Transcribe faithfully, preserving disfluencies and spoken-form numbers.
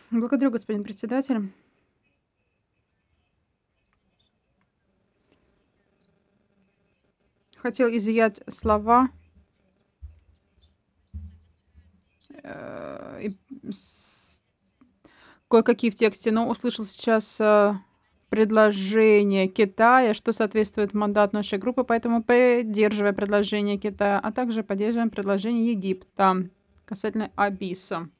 Благодарю, господин председатель. Хотел изъять слова э, и с кое-какие в тексте, но услышал сейчас, э, предложение Китая, что соответствует мандату нашей группы, поэтому поддерживаем предложение Китая, а также поддерживаем предложение Египта касательно Абиса.